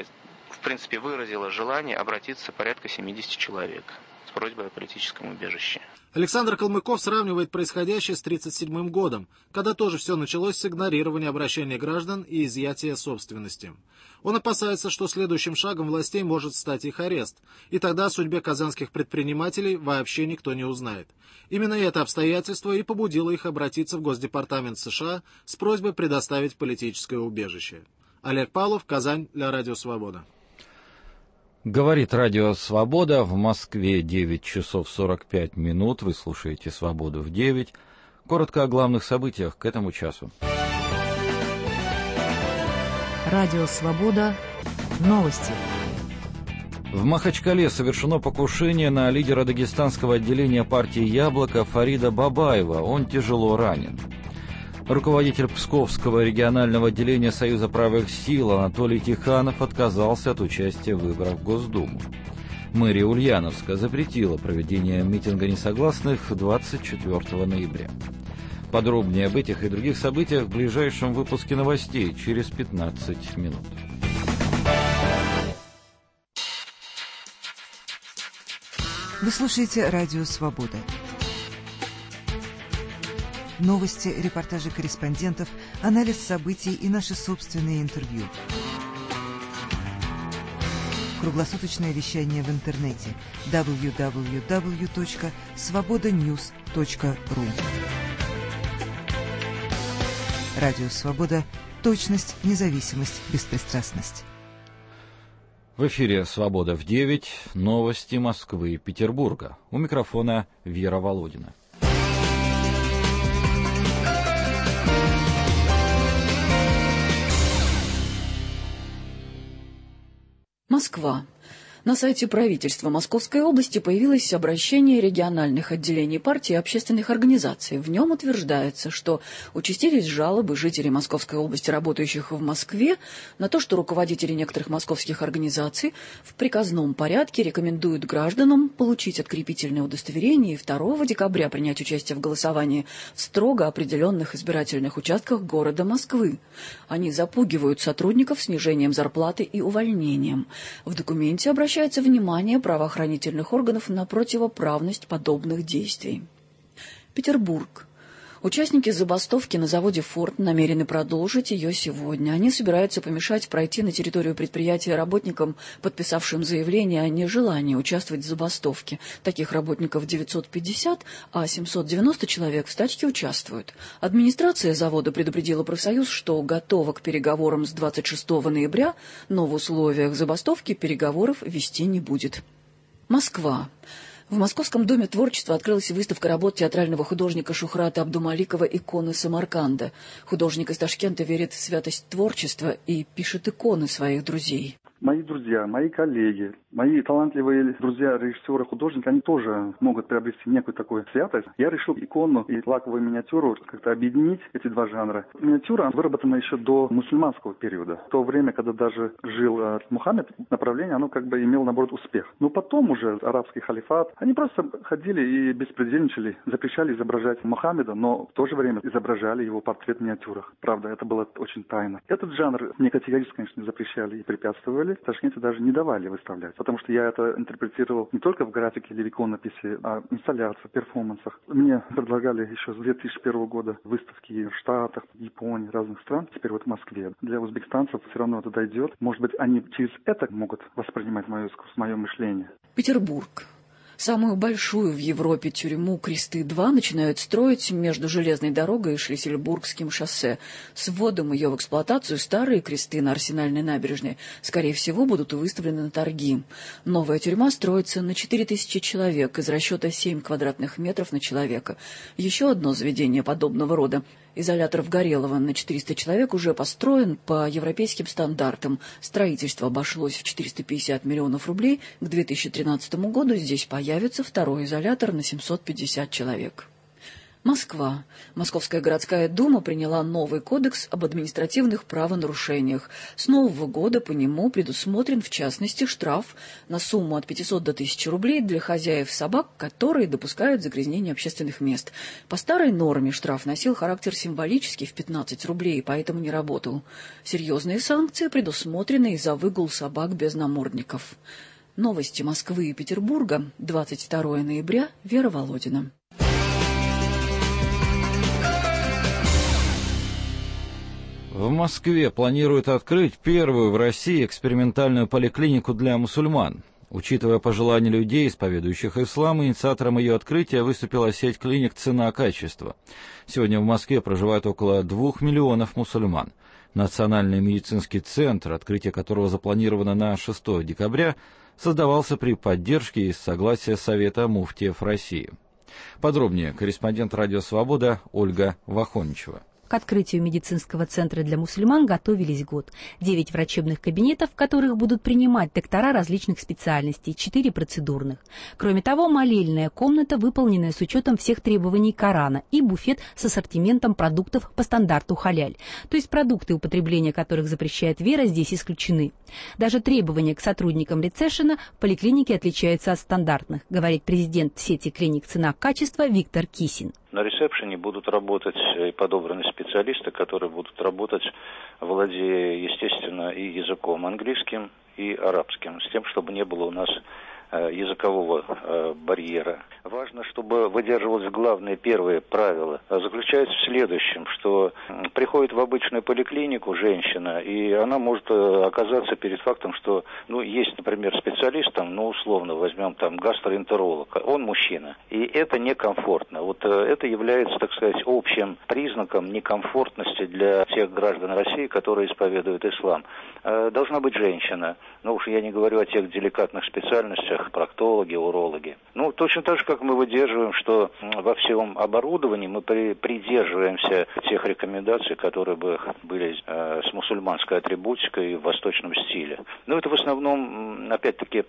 в принципе, выразило желание обратиться порядка семьдесят человек с просьбой о политическом убежище. Александр Калмыков сравнивает происходящее с тридцать седьмым годом, когда тоже все началось с игнорирования обращений граждан и изъятия собственности. Он опасается, что следующим шагом властей может стать их арест, и тогда о судьбе казанских предпринимателей вообще никто не узнает. Именно это обстоятельство и побудило их обратиться в Госдепартамент США с просьбой предоставить политическое убежище. Олег Павлов, Казань, для Радио Свобода. Говорит Радио Свобода. В Москве девять часов сорок пять минут. Вы слушаете «Свободу в девять». Коротко о главных событиях к этому часу. Радио Свобода. Новости. В Махачкале совершено покушение на лидера дагестанского отделения партии «Яблоко» Фарида Бабаева. Он тяжело ранен. Руководитель Псковского регионального отделения Союза правых сил Анатолий Тиханов отказался от участия в выборах в Госдуму. Мэрия Ульяновска запретила проведение митинга несогласных двадцать четвёртого ноября. Подробнее об этих и других событиях в ближайшем выпуске новостей через пятнадцать минут. Вы слушаете Радио Свобода. Новости, репортажи корреспондентов, анализ событий и наши собственные интервью. Круглосуточное вещание в интернете дабл ю дабл ю дабл ю точка свобода ньюс точка ру. Радио Свобода. Точность, независимость, беспристрастность. В эфире «Свобода в девять». Новости Москвы и Петербурга. У микрофона Вера Володина. Москва. На сайте правительства Московской области появилось обращение региональных отделений партии и общественных организаций. В нем утверждается, что участились жалобы жителей Московской области, работающих в Москве, на то, что руководители некоторых московских организаций в приказном порядке рекомендуют гражданам получить открепительное удостоверение и второго декабря принять участие в голосовании в строго определенных избирательных участках города Москвы. Они запугивают сотрудников снижением зарплаты и увольнением. В документе обращается Обращается внимание правоохранительных органов на противоправность подобных действий. Петербург. Участники забастовки на заводе «Форд» намерены продолжить ее сегодня. Они собираются помешать пройти на территорию предприятия работникам, подписавшим заявление о нежелании участвовать в забастовке. Таких работников девятьсот пятьдесят, а семьсот девяносто человек в стачке участвуют. Администрация завода предупредила профсоюз, что готова к переговорам с двадцать шестого ноября, но в условиях забастовки переговоров вести не будет. Москва. В Московском доме творчества открылась выставка работ театрального художника Шухрата Абдумаликова «Иконы Самарканда». Художник из Ташкента верит в святость творчества и пишет иконы своих друзей. Мои друзья, мои коллеги, мои талантливые друзья, режиссеры, художники, они тоже могут приобрести некую такую святость. Я решил икону и лаковую миниатюру как-то объединить, эти два жанра. Миниатюра выработана еще до мусульманского периода. В то время, когда даже жил э, Мухаммед, направление, оно как бы имело, наоборот, успех. Но потом уже арабский халифат, они просто ходили и беспредельничали, запрещали изображать Мухаммеда, но в то же время изображали его портрет в миниатюрах. Правда, это было очень тайно. Этот жанр мне категорически, конечно, запрещали и препятствовали. В Ташкенте даже не давали выставлять, потому что я это интерпретировал не только в графике или в иконописи, а в инсталляциях, перформансах. Мне предлагали еще с две тысячи первого года выставки в Штатах, Японии, разных стран, теперь вот в Москве. Для узбекистанцев все равно это дойдет. Может быть, они через это могут воспринимать мое искусство, мое мышление. Петербург. Самую большую в Европе тюрьму Кресты-два начинают строить между железной дорогой и Шлиссельбургским шоссе. С вводом ее в эксплуатацию старые кресты на Арсенальной набережной, скорее всего, будут выставлены на торги. Новая тюрьма строится на четыре тысячи человек из расчета семь квадратных метров на человека. Еще одно заведение подобного рода, изолятор в Горелово на четыреста человек, уже построен по европейским стандартам. Строительство обошлось в четыреста пятьдесят миллионов рублей. К две тысячи тринадцатому году здесь появится второй изолятор на семьсот пятьдесят человек. Москва. Московская городская дума приняла новый кодекс об административных правонарушениях. С нового года по нему предусмотрен, в частности, штраф на сумму от пятисот до тысячи рублей для хозяев собак, которые допускают загрязнение общественных мест. По старой норме штраф носил характер символический в пятнадцать рублей, поэтому не работал. Серьезные санкции предусмотрены и за выгул собак без намордников. Новости Москвы и Петербурга. двадцать второго ноября. Вера Володина. В Москве планируют открыть первую в России экспериментальную поликлинику для мусульман. Учитывая пожелания людей, исповедующих ислам, инициатором ее открытия выступила сеть клиник «Цена-качество». Сегодня в Москве проживает около двух миллионов мусульман. Национальный медицинский центр, открытие которого запланировано на шестого декабря, создавался при поддержке и согласии Совета муфтиев России. Подробнее корреспондент «Радио Свобода» Ольга Вахоничева. К открытию медицинского центра для мусульман готовились год. Девять врачебных кабинетов, в которых будут принимать доктора различных специальностей, четыре процедурных. Кроме того, молельная комната, выполненная с учетом всех требований Корана, и буфет с ассортиментом продуктов по стандарту халяль. То есть продукты, употребления которых запрещает вера, здесь исключены. Даже требования к сотрудникам рецепшена в поликлинике отличаются от стандартных, говорит президент сети клиник «Цена-качество» Виктор Кисин. На ресепшене будут работать и подобраны специалисты, которые будут работать, владея, естественно, и языком английским, и арабским, с тем, чтобы не было у нас языкового э, барьера. Важно, чтобы выдерживалось главное первое правило. Заключается в следующем, что приходит в обычную поликлинику женщина, и она может оказаться перед фактом, что, ну, есть, например, специалист, там, ну, условно возьмем там гастроэнтеролог, он мужчина, и это некомфортно. Вот э, это является, так сказать, общим признаком некомфортности для тех граждан России, которые исповедуют ислам. Э, должна быть женщина. Ну уж я не говорю о тех деликатных специальностях, проктологи, урологи. Ну, точно так же, как мы выдерживаем, что во всем оборудовании мы при, придерживаемся тех рекомендаций, которые бы были э, с мусульманской атрибутикой и в восточном стиле. Но это в основном, опять-таки,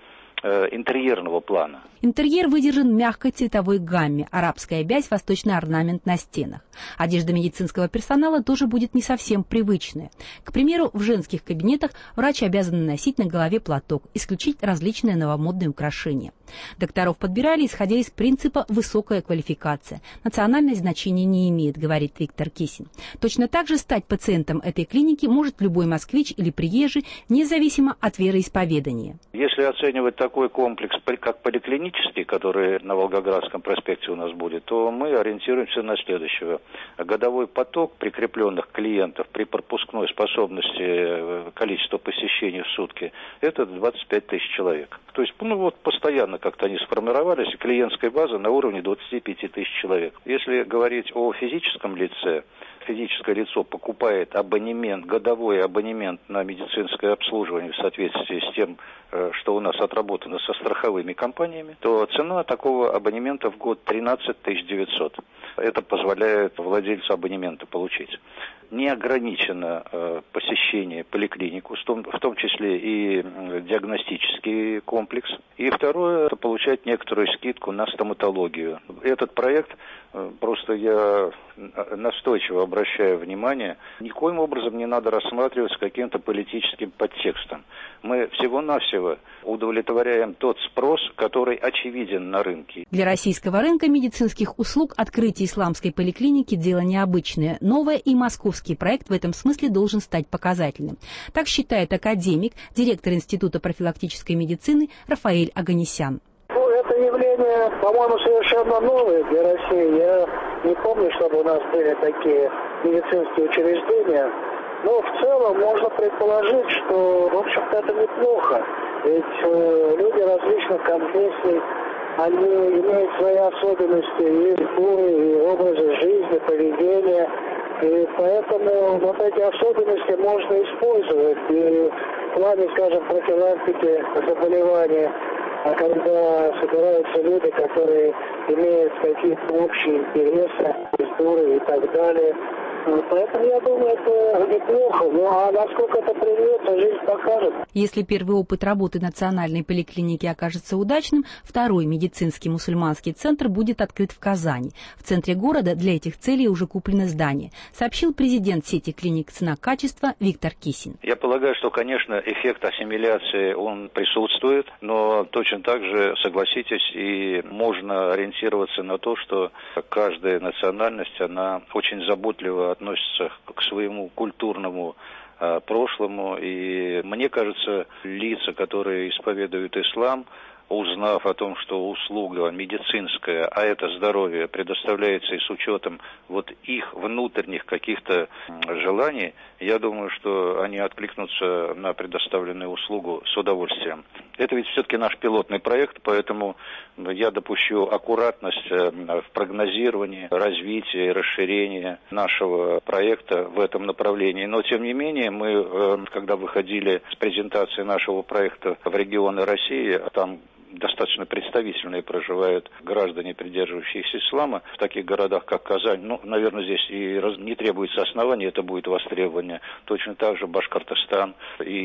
э, интерьерного плана. Интерьер выдержан в мягкой цветовой гамме, арабская бязь, восточный орнамент на стенах. Одежда медицинского персонала тоже будет не совсем привычная. К примеру, в женских кабинетах врач обязан носить на голове платок, исключить различные новомодные украшения. Докторов подбирали, исходя из принципа «высокая квалификация». Национальное значение не имеет, говорит Виктор Кисин. Точно так же стать пациентом этой клиники может любой москвич или приезжий, независимо от вероисповедания. Если оценивать такой комплекс, как поликлинический, который на Волгоградском проспекте у нас будет, то мы ориентируемся на следующего. Годовой поток прикрепленных клиентов при пропускной способности количества посещений в сутки – это двадцать пять тысяч человек. То есть, ну вот постоянно как-то они сформировались, клиентская база на уровне двадцать пять тысяч человек. Если говорить о физическом лице, физическое лицо покупает абонемент, годовой абонемент на медицинское обслуживание в соответствии с тем, что у нас отработано со страховыми компаниями, то цена такого абонемента в год тринадцать тысяч девятьсот. Это позволяет владельцу абонемента получить неограниченно э, посещение поликлинику, в том, в том числе и диагностический комплекс. И второе, это получать некоторую скидку на стоматологию. Этот проект, э, просто я настойчиво обращаю внимание, никоим образом не надо рассматривать с каким-то политическим подтекстом. Мы всего-навсего удовлетворяем тот спрос, который очевиден на рынке. Для российского рынка медицинских услуг открытие исламской поликлиники – дело необычное. Новое и московский проект в этом смысле должен стать показательным. Так считает академик, директор Института профилактической медицины Рафаэль Оганесян. Ну, это явление, по-моему, совершенно новое для России. Я не помню, чтобы у нас были такие медицинские учреждения. Но в целом можно предположить, что, в общем-то, это неплохо. Ведь э, люди различных конфессий, они имеют свои особенности и культуры, и образы жизни, поведения. И поэтому вот эти особенности можно использовать. И в плане, скажем, профилактики заболеваний, а когда собираются люди, которые имеют какие-то общие интересы, культуры и так далее. Поэтому, я думаю, это неплохо. Ну, а насколько это приведется, жизнь покажет. Если первый опыт работы национальной поликлиники окажется удачным, второй медицинский мусульманский центр будет открыт в Казани. В центре города для этих целей уже куплено здание, сообщил президент сети клиник «Цена-качество» Виктор Кисин. Я полагаю, что, конечно, эффект ассимиляции, он присутствует, но точно так же, согласитесь, и можно ориентироваться на то, что каждая национальность, она очень заботливо относится к своему культурному э, прошлому. И мне кажется, лица, которые исповедуют ислам, узнав о том, что услуга медицинская, а это здоровье, предоставляется и с учетом вот их внутренних каких-то желаний, я думаю, что они откликнутся на предоставленную услугу с удовольствием. Это ведь все-таки наш пилотный проект, поэтому я допущу аккуратность в прогнозировании, развитии и расширении нашего проекта в этом направлении. Но, тем не менее, мы, когда выходили с презентацией нашего проекта в регионы России, там достаточно представительные проживают граждане, придерживающиеся ислама, в таких городах, как Казань. Ну, наверное, здесь и раз, не требуется основания, это будет востребование. Точно так же Башкортостан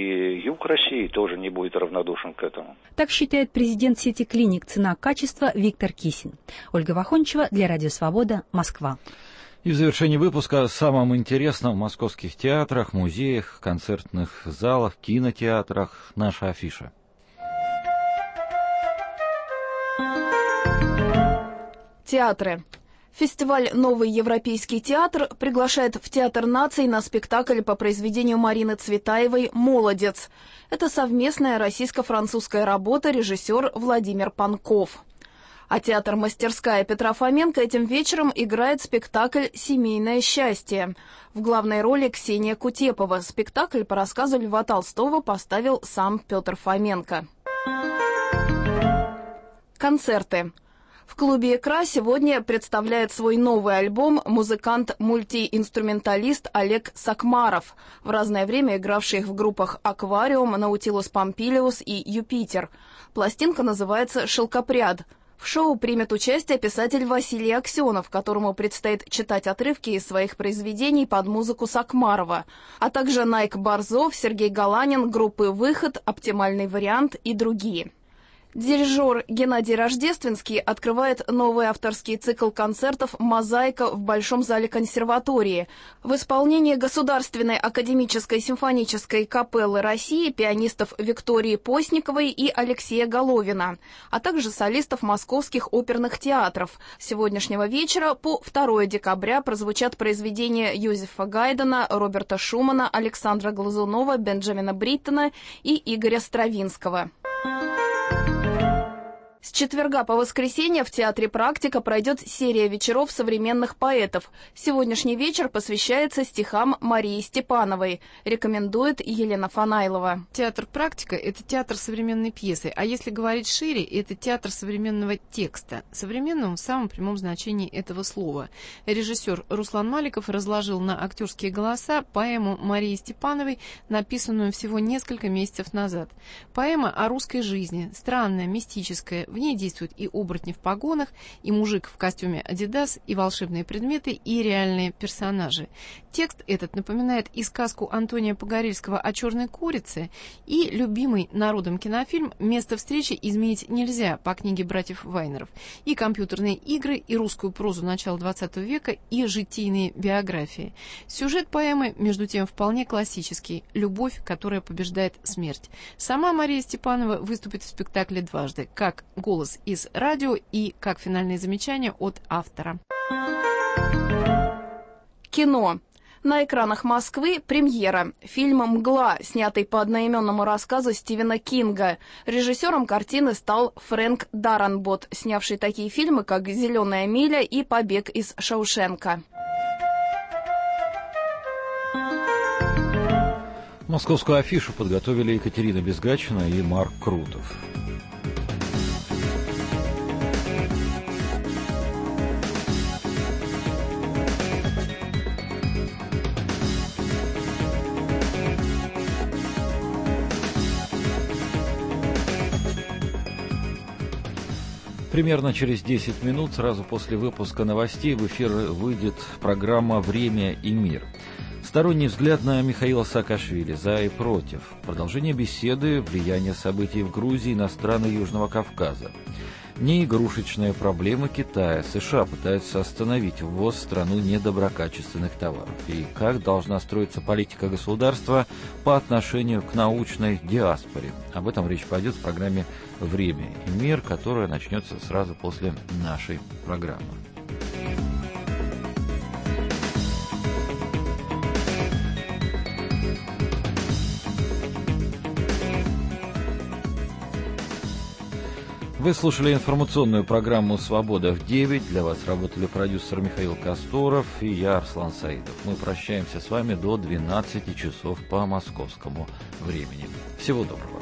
и юг России тоже не будет равнодушен к этому. Так считает президент сети клиник «Цена-качество» Виктор Кисин. Ольга Вахончева для Радио Свобода, Москва. И в завершении выпуска о самом интересном в московских театрах, музеях, концертных залах, кинотеатрах наша афиша. Театры. Фестиваль «Новый европейский театр» приглашает в Театр наций на спектакль по произведению Марины Цветаевой «Молодец». Это совместная российско-французская работа, режиссер Владимир Панков. А театр «Мастерская» Петра Фоменко этим вечером играет спектакль «Семейное счастье». В главной роли Ксения Кутепова. Спектакль по рассказу Льва Толстого поставил сам Петр Фоменко. Концерты. В клубе «Икра» сегодня представляет свой новый альбом музыкант-мультиинструменталист Олег Сакмаров, в разное время игравший в группах «Аквариум», «Наутилус Помпилиус» и «Юпитер». Пластинка называется «Шелкопряд». В шоу примет участие писатель Василий Аксенов, которому предстоит читать отрывки из своих произведений под музыку Сакмарова, а также Найк Борзов, Сергей Галанин, группы «Выход», «Оптимальный вариант» и другие. Дирижер Геннадий Рождественский открывает новый авторский цикл концертов «Мозаика» в Большом зале консерватории. В исполнении Государственной академической симфонической капеллы России пианистов Виктории Постниковой и Алексея Головина, а также солистов московских оперных театров. С сегодняшнего вечера по второе декабря прозвучат произведения Йозефа Гайдена, Роберта Шумана, Александра Глазунова, Бенджамина Бриттона и Игоря Стравинского. С четверга по воскресенье в Театре «Практика» пройдет серия вечеров современных поэтов. Сегодняшний вечер посвящается стихам Марии Степановой. Рекомендует Елена Фанайлова. Театр «Практика» — это театр современной пьесы, а если говорить шире, это театр современного текста. Современным в самом прямом значении этого слова. Режиссер Руслан Маликов разложил на актерские голоса поэму Марии Степановой, написанную всего несколько месяцев назад. Поэма о русской жизни, странная, мистическая. В ней действуют и оборотни в погонах, и мужик в костюме «Адидас», и волшебные предметы, и реальные персонажи. Текст этот напоминает и сказку Антония Погорельского о черной курице, и любимый народом кинофильм «Место встречи изменить нельзя» по книге братьев Вайнеров, и компьютерные игры, и русскую прозу начала двадцатого века, и житийные биографии. Сюжет поэмы, между тем, вполне классический – любовь, которая побеждает смерть. Сама Мария Степанова выступит в спектакле дважды, как голос из радио и как финальные замечания от автора. Кино. На экранах Москвы премьера. Фильм «Мгла», снятый по одноименному рассказу Стивена Кинга. Режиссером картины стал Фрэнк Дарренбот, снявший такие фильмы, как «Зеленая миля» и «Побег из Шоушенка». Московскую афишу подготовили Екатерина Безгачина и Марк Крутов. Примерно через десять минут, сразу после выпуска новостей, в эфир выйдет программа «Время и мир». Сторонний взгляд на Михаила Саакашвили «За и против». Продолжение беседы «Влияние событий в Грузии на страны Южного Кавказа». Неигрушечная проблема Китая. США пытаются остановить ввоз в страну недоброкачественных товаров. И как должна строиться политика государства по отношению к научной диаспоре. Об этом речь пойдет в программе «Время и мир», которая начнется сразу после нашей программы. Вы слушали информационную программу «Свобода в девять». Для вас работали продюсер Михаил Касторов и я, Арслан Саидов. Мы прощаемся с вами до двенадцати часов по московскому времени. Всего доброго.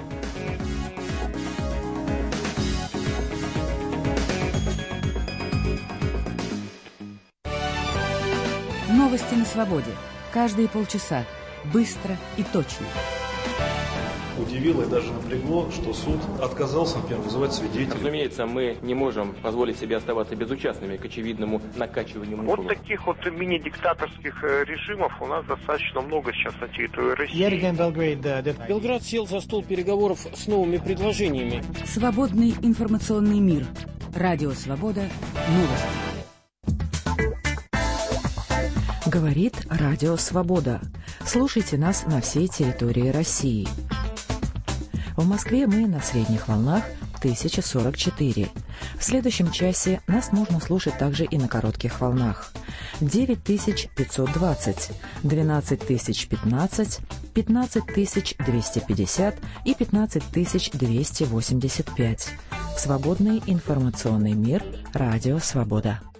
Новости на свободе. Каждые полчаса. Быстро и точно. Удивило и даже напрягло, что суд отказался, например, вызывать свидетелей. Разумеется, мы не можем позволить себе оставаться безучастными к очевидному накачиванию мускулов. Вот таких вот мини-диктаторских режимов у нас достаточно много сейчас на территории России. Белград сел за стол переговоров с новыми предложениями. Свободный информационный мир. Радио «Свобода». Новости. Говорит Радио «Свобода». Слушайте нас на всей территории России. В Москве мы на средних волнах тысяча сорок четыре. В следующем часе нас можно слушать также и на коротких волнах. девять тысяч пятьсот двадцать, двенадцать тысяч пятнадцать, пятнадцать тысяч двести пятьдесят и пятнадцать тысяч двести восемьдесят пять. Свободный информационный мир. Радио «Свобода».